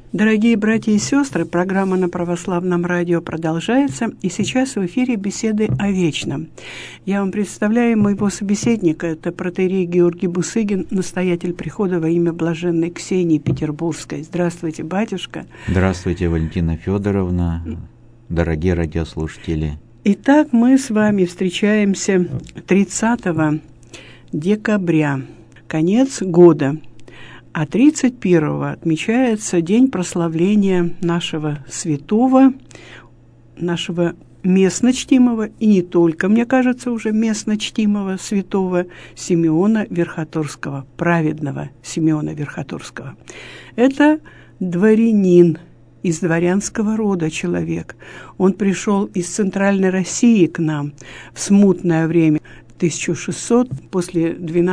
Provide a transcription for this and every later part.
Дорогие братья и сестры, программа на Православном радио продолжается, и сейчас в эфире беседы о вечном. Я вам представляю моего собеседника, это протоиерей Георгий Бусыгин, настоятель прихода во имя блаженной Ксении Петербургской. Здравствуйте, батюшка. Здравствуйте, Валентина Федоровна, дорогие радиослушатели. Итак, мы с вами встречаемся 30 декабря, конец года. А 31-го отмечается день прославления нашего святого, нашего местно чтимого, и не только, мне кажется, уже местно чтимого святого Симеона Верхотурского, праведного Симеона Верхотурского. Это дворянин, из дворянского рода человек. Он пришел из Центральной России к нам в смутное время, 1600, после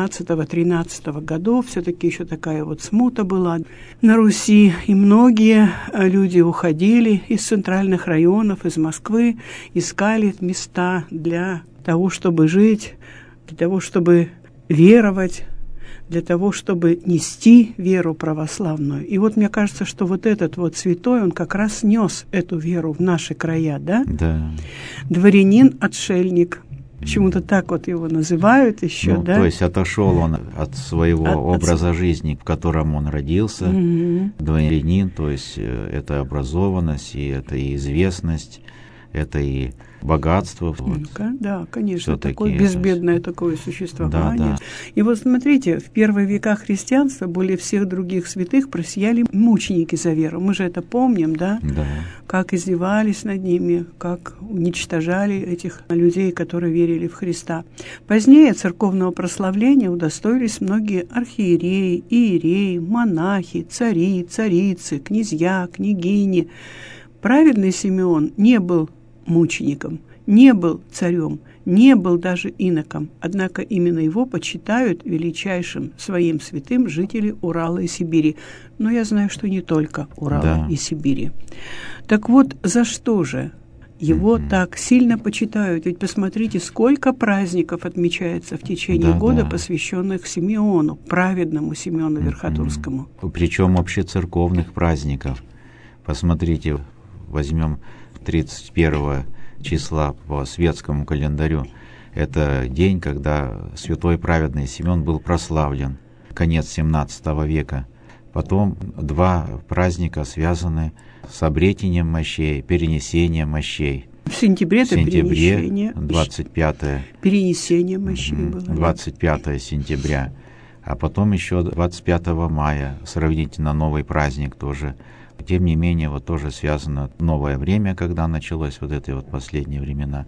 12-13 годов, все-таки еще такая вот смута была на Руси, и многие люди уходили из центральных районов, из Москвы, искали места для того, чтобы жить, для того, чтобы веровать, для того, чтобы нести веру православную. И вот мне кажется, что вот этот вот святой, он как раз нес эту веру в наши края, да? Да. Дворянин-отшельник. Почему-то так вот его называют еще, да? То есть отошел он от своего образа жизни, в котором он родился, дворянин, то есть это образованность, и это и известность, это и богатство. Да, конечно, такое безбедное такое существование. Да. И вот смотрите, в первые века христианства более всех других святых просияли мученики за веру. Мы же это помним, да? Да. Как издевались над ними, как уничтожали этих людей, которые верили в Христа. Позднее церковного прославления удостоились многие архиереи, иереи, монахи, цари, царицы, князья, княгини. Праведный Симеон не был мучеником, не был царем, не был даже иноком, однако именно его почитают величайшим своим святым жители Урала и Сибири. Но я знаю, что не только Урала и Сибири. Так вот, за что же его так сильно почитают? Ведь посмотрите, сколько праздников отмечается в течение года, посвященных Симеону, праведному Симеону Верхотурскому. Причем общецерковных праздников. Посмотрите, возьмем 31 числа по светскому календарю. Это день, когда святой праведный Симеон был прославлен, конец 17 века. Потом два праздника связаны с обретением мощей, перенесением мощей. В сентябре это перенесение. 25-е. Перенесение мощей было. 25 сентября. А потом еще 25 мая, сравнительно новый праздник тоже. Тем не менее, вот тоже связано новое время, когда началось вот эти вот последние времена.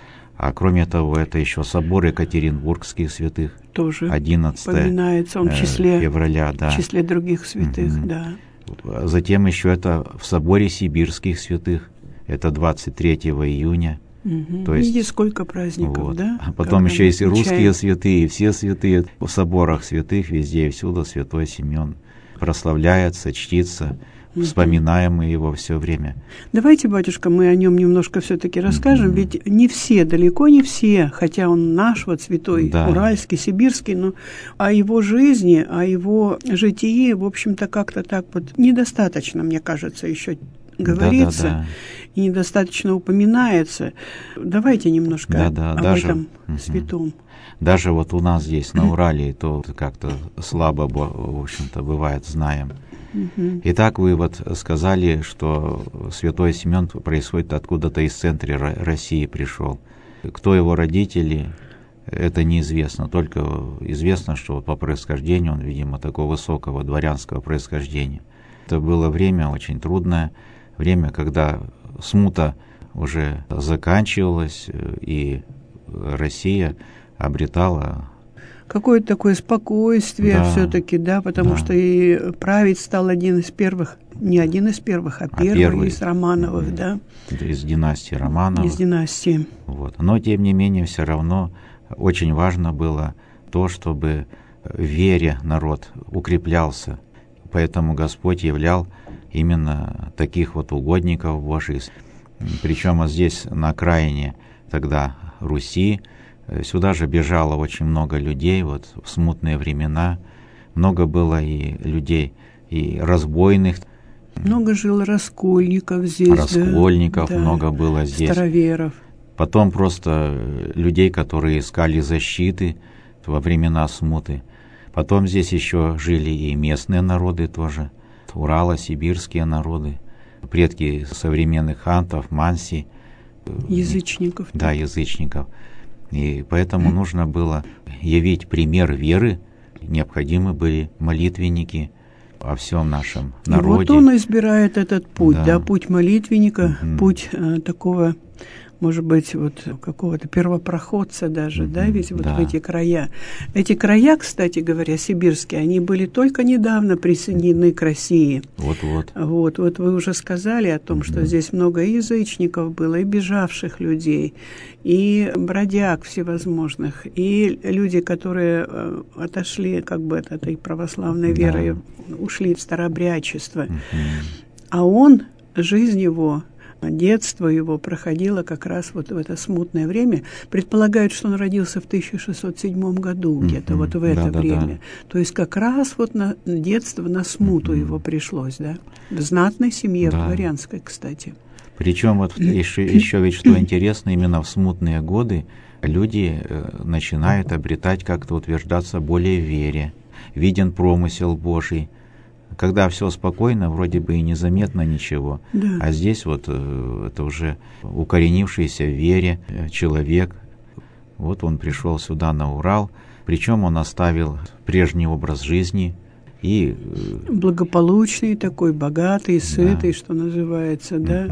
А кроме того, это еще собор Екатеринбургских святых. Тоже 11 упоминается он в числе февраля, в числе других святых, да. Затем еще это в соборе Сибирских святых, это 23 июня. То есть, видите, сколько праздников, да? А потом еще есть и русские святые, все святые. В соборах святых везде и всюду святой Симеон прославляется, чтится. Вспоминаем мы его все время. Давайте, батюшка, мы о нем немножко все-таки расскажем, ведь не все, далеко не все, хотя он наш вот святой, уральский, сибирский, но о его жизни, о его житии, в общем-то, как-то так вот недостаточно, мне кажется, еще говорится, и недостаточно упоминается. Давайте немножко об этом святом. Даже вот у нас здесь, на Урале, то как-то слабо, в общем-то, бывает, знаем. Итак, вы вот сказали, что святой Симеон происходит откуда-то из центра России пришел. Кто его родители, это неизвестно. Только известно, что по происхождению он, видимо, такого высокого дворянского происхождения. Это было время очень трудное, время, когда смута уже заканчивалась, и Россия обретала какое-то такое спокойствие все-таки, да, потому что и править стал один из первых, не один из первых, а первый из Романовых, да. Из династии Романовых. Из династии. Вот. Но, тем не менее, все равно очень важно было то, чтобы в вере народ укреплялся. Поэтому Господь являл именно таких вот угодников Божьих. Причем вот здесь, на окраине тогда Руси, сюда же бежало очень много людей, вот в смутные времена. Много было и людей, и разбойных, Много жило раскольников здесь. Раскольников много было здесь. Староверов. Потом просто людей, которые искали защиты во времена смуты. Потом здесь еще жили и местные народы тоже. Урала, сибирские народы. Предки современных хантов, манси. Язычников. Да, язычников. И поэтому нужно было явить пример веры. Необходимы были молитвенники о всем нашем народе. И вот он избирает этот путь, да путь молитвенника, путь такого, может быть, вот какого-то первопроходца даже, да, ведь вот в эти края. Эти края, кстати говоря, сибирские, они были только недавно присоединены к России. Вот вы уже сказали о том, что здесь много и язычников было, и бежавших людей, и бродяг всевозможных, и люди, которые отошли как бы от этой православной веры, ушли в старообрядчество. А он, жизнь его, детство его проходило как раз вот в это смутное время. Предполагают, что он родился в 1607 году, где-то вот в это время. То есть как раз вот на детство, на смуту его пришлось, да? В знатной семье, в дворянской, кстати. Причем вот еще ведь что интересно, именно в смутные годы люди начинают обретать, как-то утверждаться более в вере. Виден промысел Божий. Когда все спокойно, вроде бы и незаметно ничего. А здесь вот это уже укоренившийся в вере человек. Вот он пришел сюда, на Урал. Причем он оставил прежний образ жизни. И благополучный такой, богатый, сытый, что называется, да?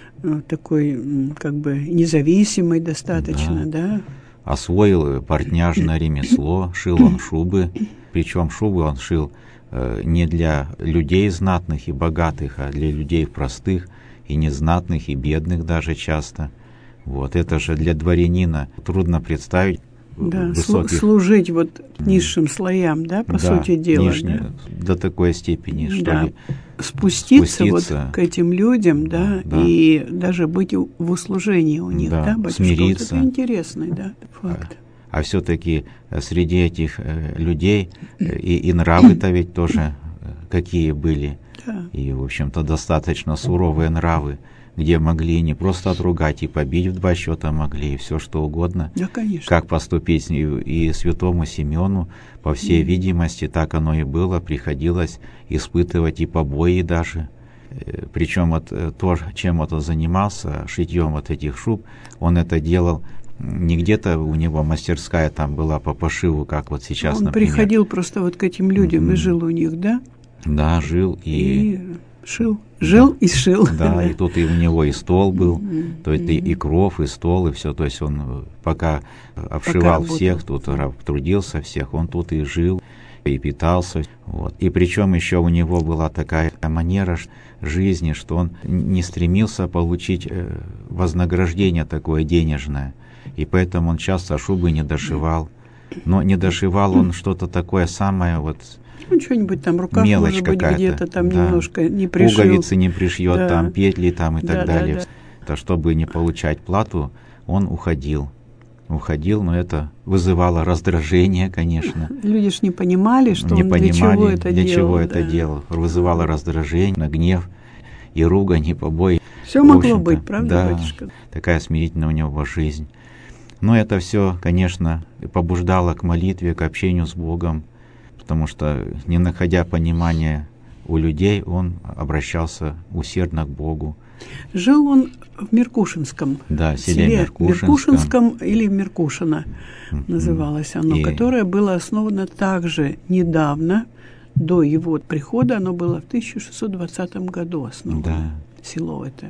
Такой как бы независимый достаточно, да? Освоил портняжное ремесло, шил он шубы. Причем шубы он шил не для людей знатных и богатых, а для людей простых и незнатных, и бедных даже часто. Вот это же для дворянина трудно представить. Да, служить вот низшим слоям, да, по сути дела. Нижние, до такой степени, что ли. Спуститься вот к этим людям, да, и даже быть в услужении у них, да, батюшка? Смириться. Вот это интересный, да, факт. А все-таки среди этих людей и нравы-то ведь тоже какие были. И, в общем-то, достаточно суровые нравы, где могли не просто отругать, и побить в 2 счета могли, и все что угодно. Да, конечно. Как поступить и святому Симеону, по всей видимости, так оно и было, приходилось испытывать и побои даже. Причем вот то, чем он занимался, шитьем вот этих шуб, он это делал не где-то у него мастерская там была по пошиву, как вот сейчас, он например. приходил просто вот к этим людям и жил у них, да? Да, жил и шил. Жил и шил. Да, и тут и у него и стол был, то есть и кров, и стол, и все. То есть он пока обшивал всех, тут трудился всех, он тут и жил, и питался. Вот. И причем еще у него была такая манера жизни, что он не стремился получить вознаграждение такое денежное. И поэтому он часто шубы не дошивал. Но не дошивал он что-то такое самое вот... что-нибудь там, рукав, мелочь может быть, где-то там немножко не пришил. Пуговицы не пришьет, там петли там и так далее. Да. Чтобы не получать плату, он уходил, но это вызывало раздражение, конечно. Люди ж не понимали, что он для чего это делал. Вызывало раздражение, гнев и ругань, и побои. Все могло быть, правда, батюшка? Такая смирительная у него жизнь. Но это все, конечно, побуждало к молитве, к общению с Богом, потому что, не находя понимания у людей, он обращался усердно к Богу. Жил он в Меркушинском. Да, селе Меркушинском или Меркушино называлось оно, которое было основано также недавно, до его прихода, оно было в 1620 году основано, село это.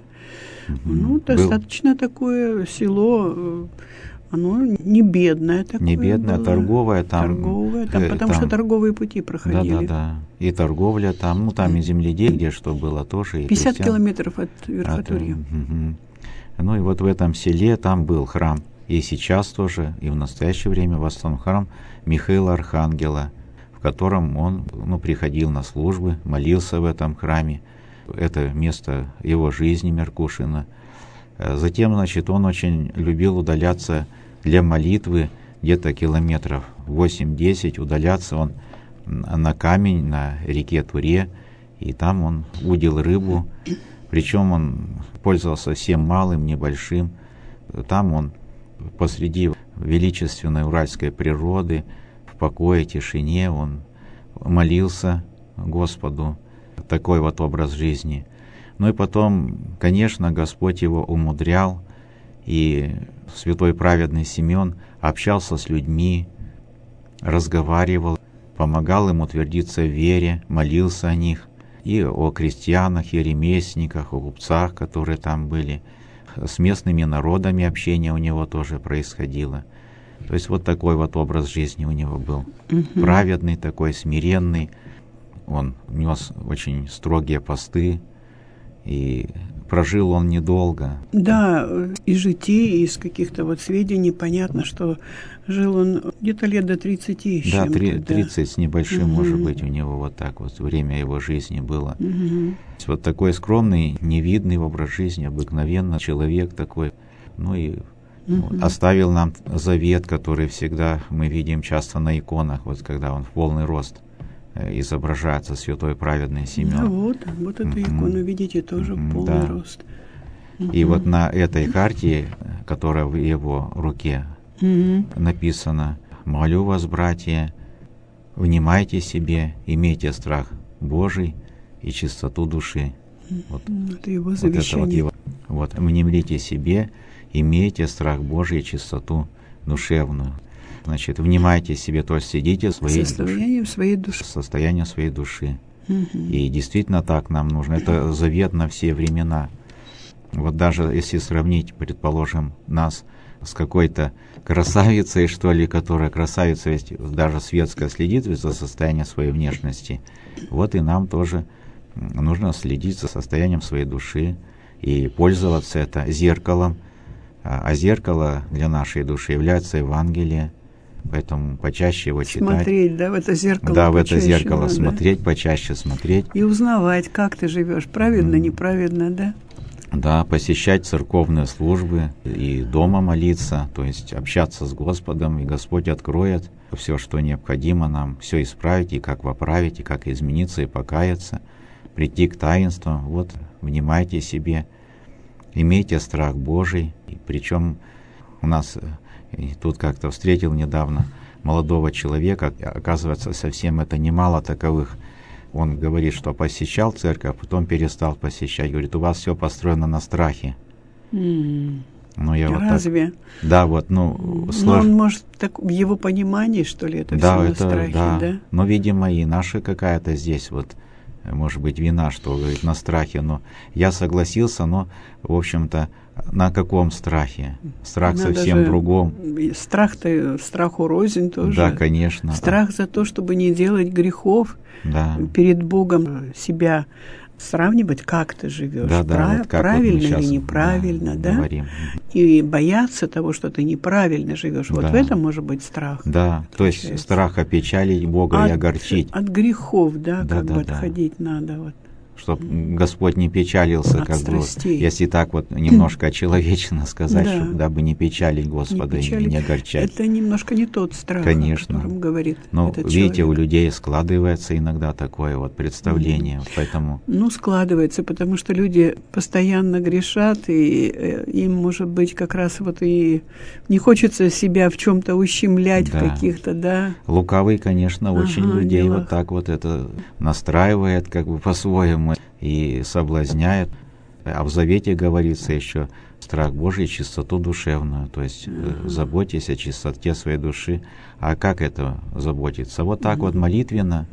Достаточно такое село, оно не бедное такое. Не бедное, было. Торговое там, потому что торговые пути проходили. Да. И торговля там, там и земледелие, где что было тоже. И 50 километров от Верхотурья. Ну и вот в этом селе там был храм. И сейчас тоже, и в настоящее время в основном храм Михаила Архангела, в котором он приходил на службы, молился в этом храме. Это место его жизни, Меркушино. Затем, он очень любил удаляться для молитвы где-то километров 8-10, удаляться он на камень на реке Туре и там он удил рыбу, причем он пользовался всем малым, небольшим. Там он посреди величественной уральской природы, в покое, тишине, он молился Господу. Такой вот образ жизни. Ну и потом, конечно, Господь его умудрял, и святой праведный Симеон общался с людьми, разговаривал, помогал им утвердиться в вере, молился о них, и о крестьянах, и ремесленниках, о купцах, которые там были. С местными народами общение у него тоже происходило. То есть вот такой вот образ жизни у него был. Праведный такой, смиренный. Он нес очень строгие посты, и прожил он недолго. Да, из житий, из каких-то вот сведений понятно, что жил он где-то лет до 30 с чем-то. Да, 30 с небольшим, может быть, у него вот так вот время его жизни было. Вот такой скромный, невидный образ жизни, обыкновенный человек такой. Ну и оставил нам завет, который всегда мы видим часто на иконах, вот когда он в полный рост изображается, святой праведный Симеон. Да, вот эту икону, видите, тоже в полный рост. И вот на этой карте, которая в его руке, написано: «Молю вас, братья, внимайте себе, имейте страх Божий и чистоту души». Вот, это его завещание. Вот, внемлите себе, имейте страх Божий и чистоту душевную. Значит, внимайте себе, то есть следите состоянием своей души. И действительно так нам нужно. Это завет на все времена. Вот даже если сравнить, предположим, нас с какой-то красавицей, что ли, которая красавица, ведь даже светская, следит за состоянием своей внешности, вот и нам тоже нужно следить за состоянием своей души и пользоваться это зеркалом. А зеркало для нашей души является Евангелие. Поэтому почаще его читать. Смотреть, да, в это зеркало. Да, в это зеркало смотреть, почаще смотреть. И узнавать, как ты живешь, праведно, неправедно, да? Да, посещать церковные службы и дома молиться, то есть общаться с Господом, и Господь откроет все, что необходимо нам, все исправить, и как поправить, и как измениться, и покаяться, прийти к таинствам. Вот, внимайте себе, имейте страх Божий, и причем у нас... И тут как-то встретил недавно молодого человека, оказывается, совсем это немало таковых. Он говорит, что посещал церковь, а потом перестал посещать. Говорит, у вас все построено на страхе. Ну, я разве? Вот так, да, вот, Но он, может, так, в его понимании, что ли, это да, все это, на страхе, да? Но, видимо, и наша какая-то здесь вот, может быть, вина, что, говорит, на страхе. Но я согласился, но, в общем-то, на каком страхе? Страх Надо совсем другом. Страх-то, страху рознь тоже. Да, конечно. Страх за то, чтобы не делать грехов, перед Богом себя сравнивать, как ты живешь, вот как правильно или неправильно, да? Говорим. И бояться того, что ты неправильно живешь. Вот в этом может быть страх. Да, то есть страх опечалить Бога и огорчить. От грехов, да, как бы отходить надо. Вот. Чтобы Господь не печалился, от как страстей. бы, если так вот немножко человечно сказать, чтобы дабы не печалить Господа и не огорчать. Это немножко не тот страх, конечно. о котором говорит этот видите, человек. у людей складывается иногда такое вот представление, вот поэтому... складывается, потому что люди постоянно грешат, и им, может быть, как раз вот и не хочется себя в чем-то ущемлять, в каких-то, да. Лукавый, конечно, очень людей вот так вот это настраивает, как бы по-своему, и соблазняет. А в Завете говорится еще страх Божий, чистоту душевную, то есть заботьтесь о чистоте своей души. А как это заботиться? Вот так вот молитвенно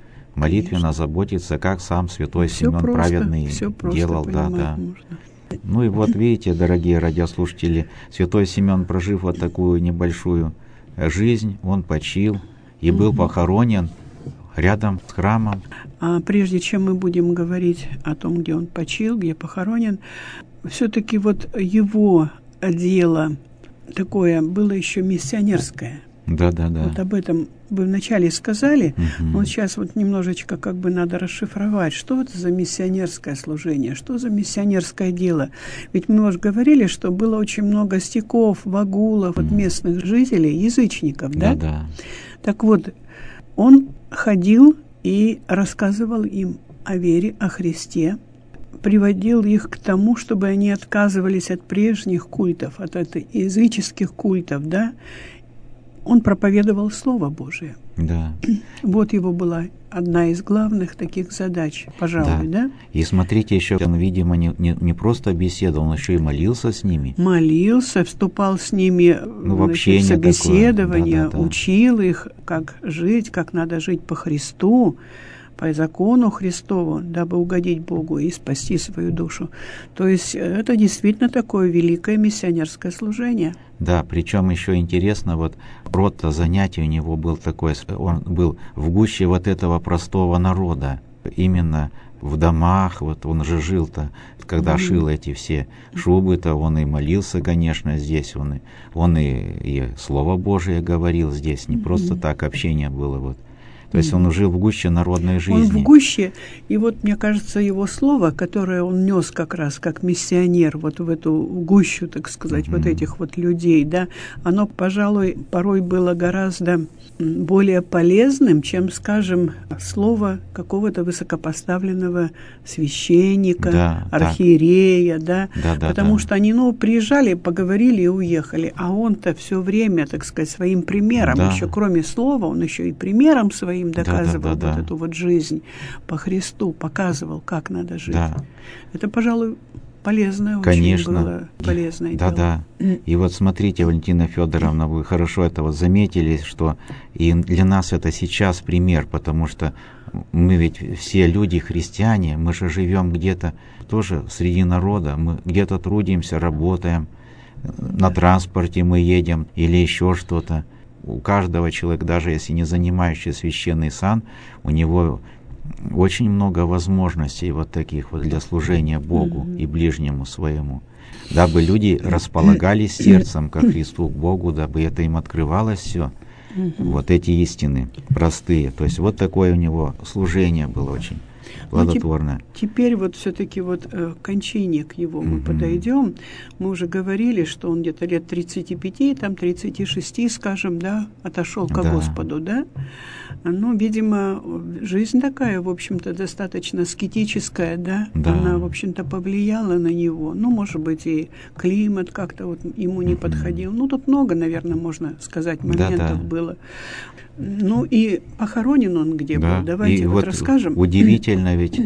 заботиться, как сам святой Симеон праведный делал. Да. Ну и вот видите, дорогие радиослушатели, святой Симеон, прожив вот такую небольшую жизнь, он почил и был похоронен рядом с храмом. А прежде чем мы будем говорить о том, где он почил, где похоронен, все-таки вот его дело такое было еще миссионерское. Да. Вот об этом вы вначале сказали, вот сейчас вот немножечко как бы надо расшифровать, что это за миссионерское служение, что за миссионерское дело. Ведь мы уже говорили, что было очень много стеков, вагулов от местных жителей, язычников, да? Да. Так вот, он ходил и рассказывал им о вере, о Христе, приводил их к тому, чтобы они отказывались от прежних культов, от языческих культов, да. Он проповедовал Слово Божие. Да. Вот его была одна из главных таких задач, пожалуй, да? И смотрите, еще он, видимо, не просто беседовал, он еще и молился с ними. Молился, вступал с ними в собеседование, такое. Да. Учил их, как жить, как надо жить по Христу, по закону Христову, дабы угодить Богу и спасти свою душу. То есть это действительно такое великое миссионерское служение. Да, причем еще интересно, вот род занятий у него был такой, он был в гуще вот этого простого народа, именно в домах, вот он же жил-то, когда шил эти все шубы-то, он и молился, конечно, здесь, он и Слово Божие говорил здесь, не просто так общение было вот. То есть он жил в гуще народной жизни. Он в гуще, и вот, мне кажется, его слово, которое он нес как раз как миссионер вот в эту гущу, так сказать, вот этих вот людей, да, оно, пожалуй, порой было гораздо более полезным, чем, скажем, слово какого-то высокопоставленного священника, архиерея, да, потому что они, приезжали, поговорили и уехали, а он-то все время, так сказать, своим примером, еще кроме слова, он еще и примером своим доказывал вот эту вот жизнь по Христу, показывал, как надо жить. Это, пожалуй, полезное, конечно, очень было полезное дело. Да. И вот смотрите, Валентина Федоровна, вы хорошо это вот заметили, что и для нас это сейчас пример, потому что мы ведь все люди христиане, мы же живем где-то тоже среди народа, мы где-то трудимся, работаем, на транспорте мы едем или еще что-то. У каждого человека, даже если не занимающий священный сан, у него очень много возможностей вот таких вот для служения Богу и ближнему своему, дабы люди располагались сердцем ко Христу, к Богу, дабы это им открывалось все, вот эти истины простые. То есть вот такое у него служение было очень плодотворное. Теперь вот все-таки вот к кончине к его мы подойдем. Мы уже говорили, что он где-то лет 35, там 36, скажем, да, отошел ко Господу, да. Ну, видимо, жизнь такая, в общем-то, достаточно аскетическая, да. Она, в общем-то, повлияла на него. Ну, может быть, и климат как-то вот ему не подходил. Ну, тут много, наверное, можно сказать, моментов было. Ну, и похоронен он где был? Давайте вот расскажем. Удивительно, ведь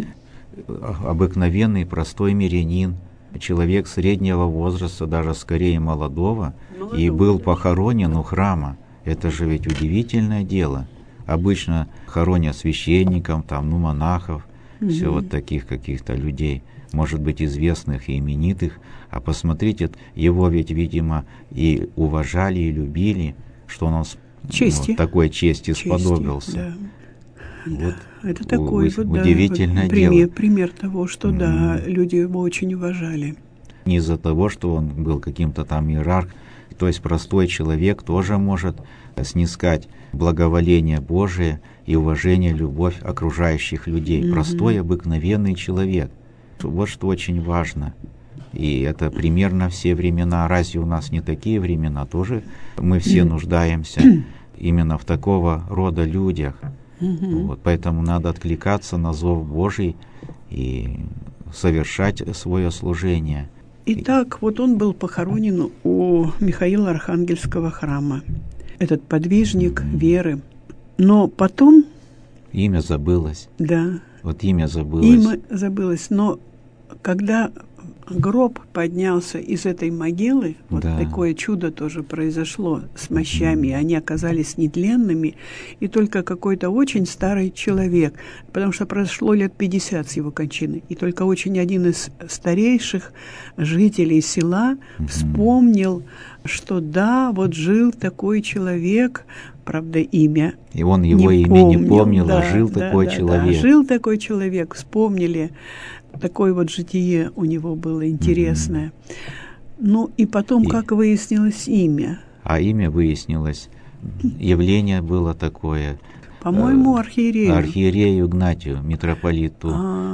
обыкновенный, простой мирянин, человек среднего возраста, даже скорее молодого, и был похоронен у храма. Это же ведь удивительное дело. Обычно хоронят священников, монахов, все вот таких каких-то людей, может быть, известных и именитых. А посмотрите, его ведь, видимо, и уважали, и любили, что он такой чести сподобился. Вот это такой удивительное дело. Пример того, что люди его очень уважали. Не из-за того, что он был каким-то там иерарх, то есть простой человек тоже может снискать благоволение Божие и уважение, любовь окружающих людей. Простой, обыкновенный человек. Вот что очень важно. И это примерно все времена. Разве у нас не такие времена? Тоже мы все нуждаемся именно в такого рода людях. Вот, поэтому надо откликаться на зов Божий и совершать свое служение. Итак, вот он был похоронен у Михаила Архангельского храма. Этот подвижник веры. Но потом... Имя забылось. Да. Вот имя забылось. Имя забылось. Но когда гроб поднялся из этой могилы, вот такое чудо тоже произошло с мощами, они оказались нетленными, и только какой-то очень старый человек, потому что прошло лет 50 с его кончины, и только очень один из старейших жителей села вспомнил, что вот жил такой человек, правда, имя. И он его имя не помнил, а жил такой человек. Жил такой человек, вспомнили. Такое вот житие у него было интересное. Ну, и потом, как выяснилось имя? А имя выяснилось, явление было такое. По-моему, архиерею. Архиерею Игнатию, митрополиту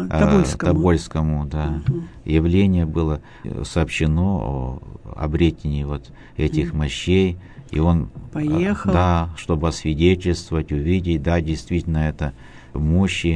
Тобольскому, да. Явление было сообщено о обретении вот этих мощей, и он поехал, чтобы освидетельствовать, увидеть, действительно, это мощи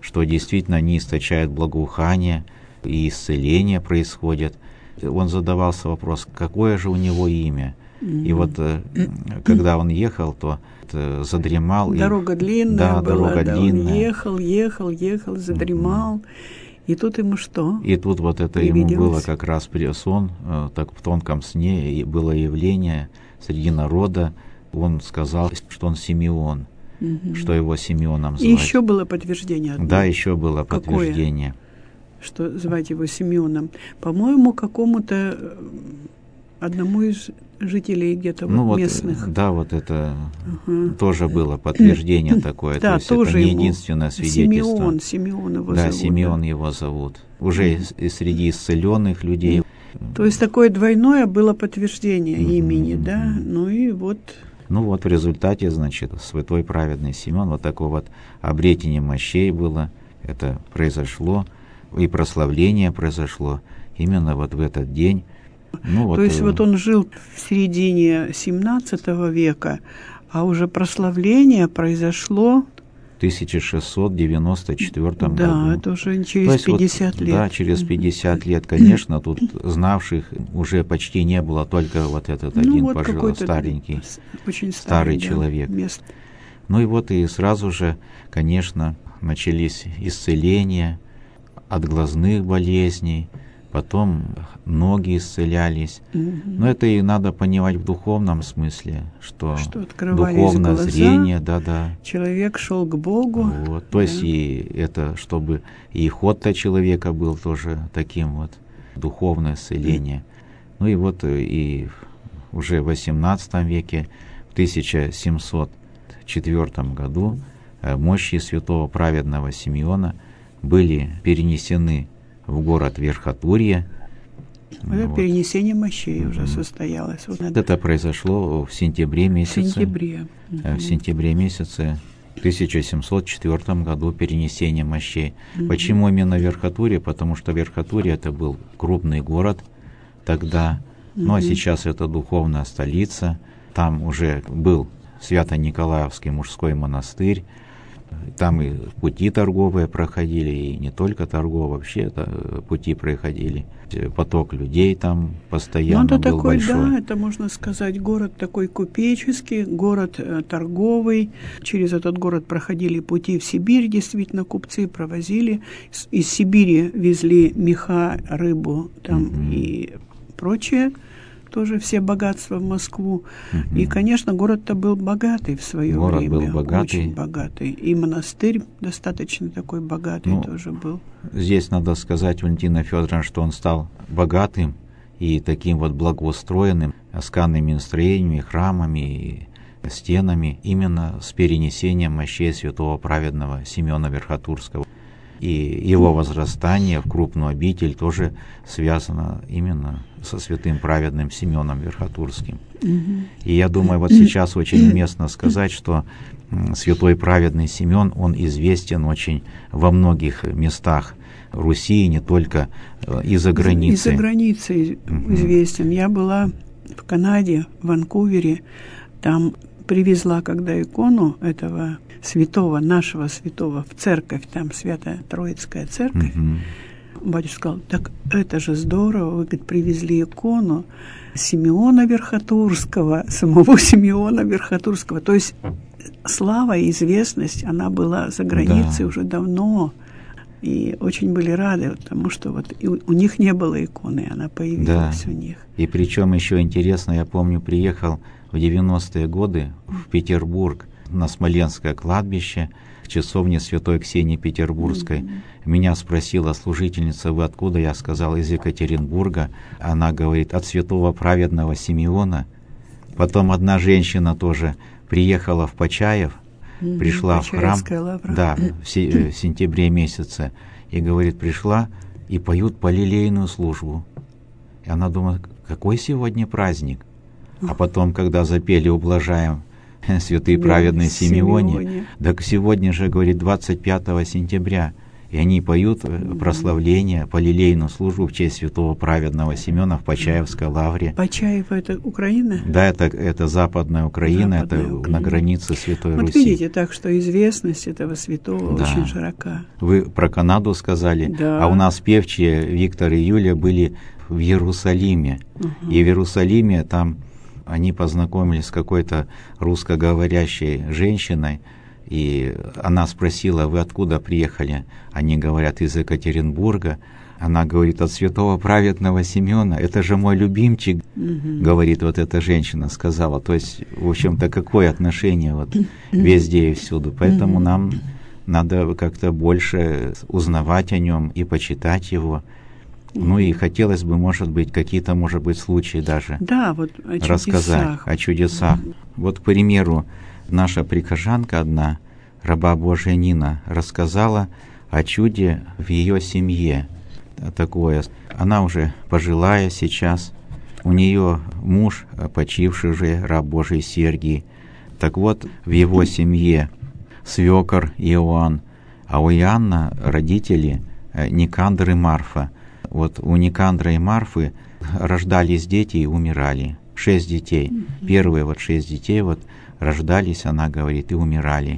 что действительно они источают благоухание, и исцеление происходит. Он задавался вопрос, какое же у него имя. И вот когда он ехал, то задремал. Дорога длинная да, была, дорога длинная. Он ехал, задремал. И тут ему что? И тут вот это ему было как раз сон, так в тонком сне, и было явление среди народа. Он сказал, что он Симеон, что его Симеоном звать. И еще было подтверждение одно. Да, еще было Какое? подтверждение. Что звать его Симеоном. По-моему, какому-то одному из жителей где-то местных. Да, вот это тоже было подтверждение такое. Да, то есть тоже это не единственное свидетельство. Симеон его да, зовут. Симеон его зовут. Уже и среди исцеленных людей. То есть такое двойное было подтверждение имени, да? Ну и вот... Ну вот в результате, значит, святой праведный Симеон, вот такое вот обретение мощей было, это произошло, и прославление произошло именно вот в этот день. Ну, То есть вот он жил в середине 17 века, а уже прославление произошло... В 1694 году. Да, это уже через 50 лет. Да, через 50 лет, конечно, тут знавших уже почти не было, только вот этот один пожилой, старенький, очень старый человек. Место. Ну и вот и сразу же, конечно, начались исцеления от глазных болезней, потом ноги исцелялись. Но это и надо понимать в духовном смысле, что духовное глаза, зрение, да. Человек шел к Богу. Вот. То есть и это, чтобы и ход-то человека был тоже таким вот, духовное исцеление. Ну и вот и уже в XVIII веке, в 1704 году, мощи святого праведного Симеона были перенесены в город Верхотурье. Это перенесение мощей уже состоялось. Это произошло в сентябре месяце. В сентябре месяце 1704 году перенесение мощей. Почему именно Верхотурье? Потому что Верхотурье это был крупный город тогда, ну а сейчас это духовная столица. Там уже был Свято-Николаевский мужской монастырь. Там и пути торговые проходили, и не только торговые, вообще это пути проходили. Поток людей там постоянно был такой, большой. Да, это можно сказать, город такой купеческий, город торговый. Через этот город проходили пути в Сибирь, действительно, купцы провозили. Из Сибири везли меха, рыбу там и прочее. Тоже все богатства в Москву. И, конечно, город-то был богатый в свое время. Город был богатый. Очень богатый. И монастырь достаточно такой богатый тоже был. Здесь надо сказать, Валентина Федоровна, что он стал богатым и таким вот благоустроенным, с каменными строениями, храмами и стенами, именно с перенесением мощей святого праведного Симеона Верхотурского. И его возрастание в крупную обитель тоже связано именно со святым праведным Симеоном Верхотурским. И я думаю, вот сейчас очень уместно сказать, что святой праведный Симеон, он известен очень во многих местах Руси, не только из-за границы. Из-за границы известен. Я была в Канаде, в Ванкувере, там привезла когда икону этого святого, нашего святого, в церковь, там Свято-Троицкая церковь. Батюшка сказал, так это же здорово, вы, говорит, привезли икону Симеона Верхотурского, самого Симеона Верхотурского. То есть слава и известность, она была за границей уже давно. И очень были рады, потому что вот у них не было иконы, она появилась у них. И причем еще интересно, я помню, приехал в 90-е годы в Петербург на Смоленское кладбище, в часовне Святой Ксении Петербургской. Меня спросила служительница, вы откуда? Я сказал, из Екатеринбурга. Она говорит, от святого праведного Симеона. Потом одна женщина тоже приехала в Почаев, пришла в храм, в сентябре месяце, и говорит, пришла и поют полилейную службу. И она думает, какой сегодня праздник? А потом, когда запели «Ублажаем святый праведный Симеоне», так сегодня же, говорит, 25 сентября. И они поют прославление, полилейную службу в честь святого праведного Симеона в Почаевской лавре. Почаево — это Украина? Да, это Западная Украина, на границе Святой Руси. Вот видите, так что известность этого святого очень широка. Вы про Канаду сказали, да. А у нас певчие Виктор и Юля были в Иерусалиме. И в Иерусалиме там они познакомились с какой-то русскоговорящей женщиной, и она спросила: вы откуда приехали? Они говорят: из Екатеринбурга. Она говорит: от святого праведного Симеона, это же мой любимчик, говорит вот эта женщина, сказала. То есть, в общем-то, какое отношение вот везде и всюду. Поэтому нам надо как-то больше узнавать о нем и почитать его. Ну и хотелось бы, может быть, какие-то, случаи даже вот о рассказать о чудесах. Вот, к примеру, наша прихожанка одна, раба Божия Нина, рассказала о чуде в ее семье. Такое. Она уже пожилая сейчас. У нее муж, почивший уже, раб Божий Сергий. Так вот, в его семье свекор Иоанн, а у Иоанна родители Никандр и Марфа. Вот у Никандра и Марфы рождались дети и умирали. 6 детей. Первые 6 детей рождались, она говорит, и умирали.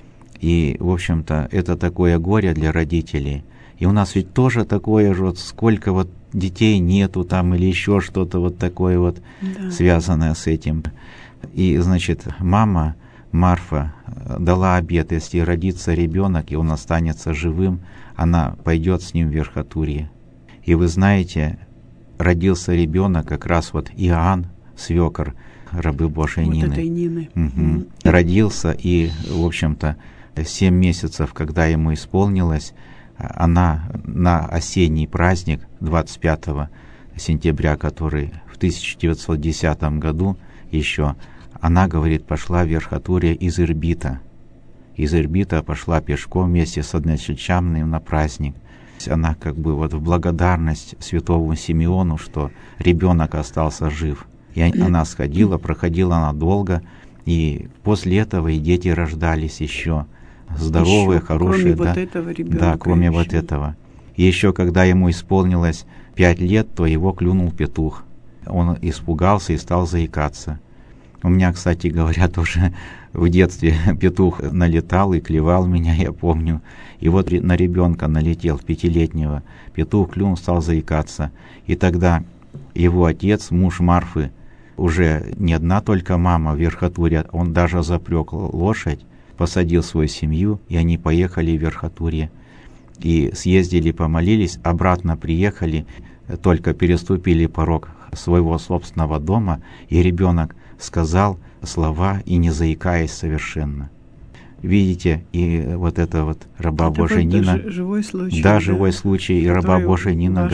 И, в общем-то, это такое горе для родителей. И у нас ведь тоже такое же, сколько детей нету там или еще что-то такое связанное с этим. И, значит, мама Марфа дала обет: если родится ребенок, и он останется живым, она пойдет с ним в верхотурье. И вы знаете, родился ребенок как раз Иоанн, свекор рабы Божией Нины. Этой Нины. Родился, и, в общем-то, 7 месяцев, когда ему исполнилось, она на осенний праздник 25 сентября, который в 1910 году еще, она, говорит, пошла в верхотурье из Ирбита. Из Ирбита пошла пешком вместе с односельчанами на праздник. Она как бы в благодарность святому Симеону, что ребенок остался жив. И она сходила, проходила она долго, и после этого и дети рождались еще. Здоровые, хорошие, кроме этого ребенка. Да, кроме этого. И еще когда ему исполнилось 5 лет, то его клюнул петух. Он испугался и стал заикаться. У меня, кстати говоря, тоже в детстве петух налетал и клевал меня, я помню. И на ребенка налетел, 5-летнего. Петух клюнул, стал заикаться. И тогда его отец, муж Марфы, уже не одна только мама в верхотурье, он даже запряг лошадь, посадил свою семью, и они поехали в верхотурье. И съездили, помолились, обратно приехали, только переступили порог своего собственного дома, и ребенок сказал слова, и не заикаясь совершенно. Видите, и это раба Божия Нина. Живой случай. Да, живой случай. И раба Божия Нина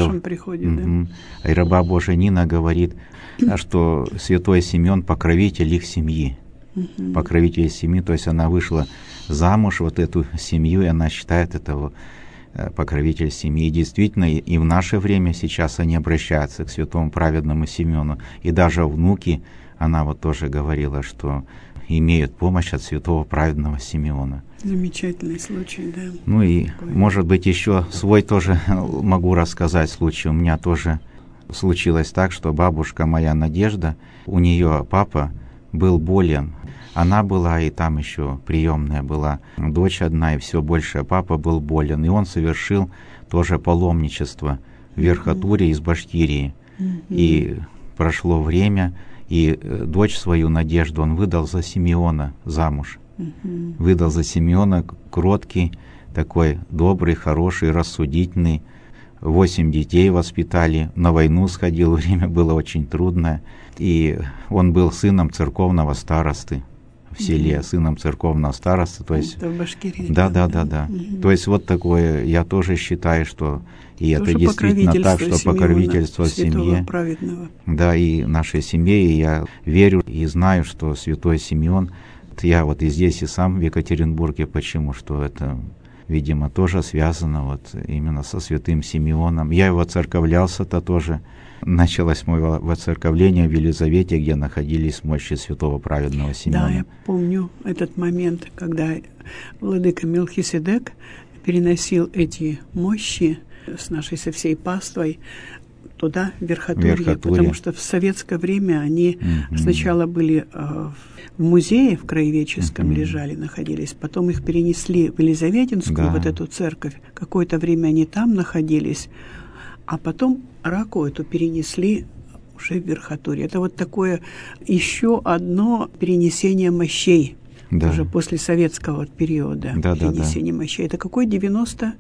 и раба Божия Нина говорит, что святой Симеон покровитель их семьи. Покровитель семьи, то есть она вышла замуж, эту семью, и она считает этого покровитель семьи. И действительно, и в наше время сейчас они обращаются к святому праведному Симеону. И даже внуки, она тоже говорила, что имеют помощь от святого праведного Симеона. Замечательный случай, да. Ну и, может быть, еще свой тоже могу рассказать случай. У меня тоже случилось так, что бабушка моя Надежда, у нее папа был болен. Она была, и там еще приемная была дочь одна, и все больше. Папа был болен, и он совершил тоже паломничество в верхотурье из Башкирии. И прошло время, и дочь свою Надежду он выдал за Симеона замуж. Выдал за Симеона, кроткий, такой добрый, хороший, рассудительный. 8 детей воспитали, на войну сходил, время было очень трудное. И он был сыном церковного старосты в селе, сыном церковного старосты. То есть, это в Башкирии. Да. То есть такое, я тоже считаю, что и тоже это действительно так, что покровительство семье. Праведного. Да, и нашей семье, и я верю и знаю, что святой Симеон, я и здесь, и сам в Екатеринбурге, почему, что это, видимо, тоже связано именно со святым Симеоном. Я его воцерковлялся-то тоже. Началось мое воцерковление в Елизавете, где находились мощи святого праведного Симеона. Да, я помню этот момент, когда владыка Мелхиседек переносил эти мощи с нашей со всей паствой туда, в Верхотурье, потому что в советское время они сначала были в музее в Краеведческом лежали, находились, потом их перенесли в Елизаветинскую, вот эту церковь, какое-то время они там находились, а потом раку эту перенесли уже в Верхотурье. Это вот такое еще одно перенесение мощей, уже после советского периода перенесение мощей. Это какой 92-й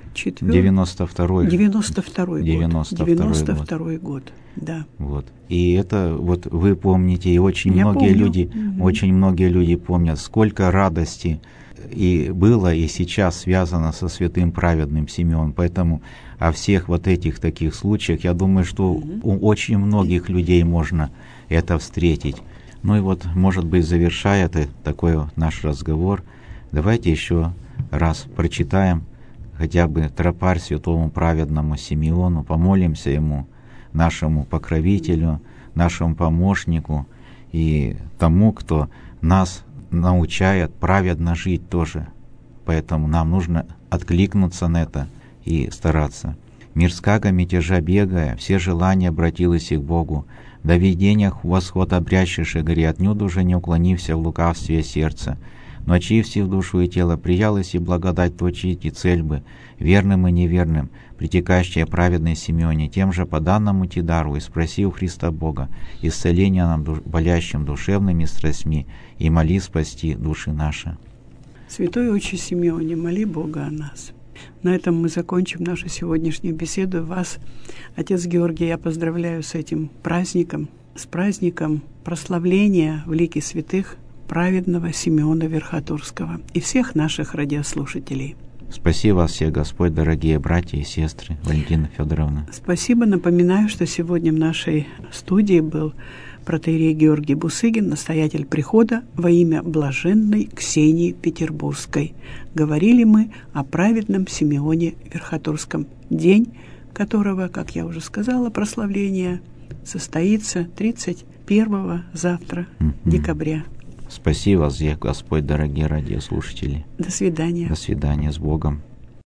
год. Да. Вот. И это вот вы помните, и очень многие люди помнят, сколько радости и было, и сейчас связано со святым праведным Симеоном. Поэтому о всех вот этих таких случаях, я думаю, что у очень многих людей можно это встретить. Ну и вот, может быть, завершая такой наш разговор, давайте еще раз прочитаем хотя бы тропарь святому праведному Симеону, помолимся ему, нашему покровителю, нашему помощнику и тому, кто нас научает праведно жить тоже. Поэтому нам нужно откликнуться на это и стараться. Мирского мятежа бегая, все желания обратилось и к Богу. Да в видениях восход обрящишь, горе отнюдь уже не уклонився в лукавстве сердца. Но очистив душу и тело, приялась и благодать точить и цель бы, верным и неверным, притекающая праведной Симеоне, тем же по данному ти дару, и спроси у Христа Бога, исцеления нам болящим душевными страстьми, и моли спасти души наши. Святой Отче Симеоне, моли Бога о нас. На этом мы закончим нашу сегодняшнюю беседу. Вас, отец Георгий, я поздравляю с этим праздником, с праздником прославления в лике святых праведного Симеона Верхотурского и всех наших радиослушателей. Спаси вас всех, Господь, дорогие братья и сестры. Валентина Федоровна. Спасибо. Напоминаю, что сегодня в нашей студии был протоиерей Георгий Бусыгин, настоятель прихода во имя блаженной Ксении Петербургской. Говорили мы о праведном Симеоне Верхотурском, день которого, как я уже сказала, прославление состоится 31 завтра, декабря. Спаси вас всех, Господь, дорогие радиослушатели. До свидания. До свидания, с Богом.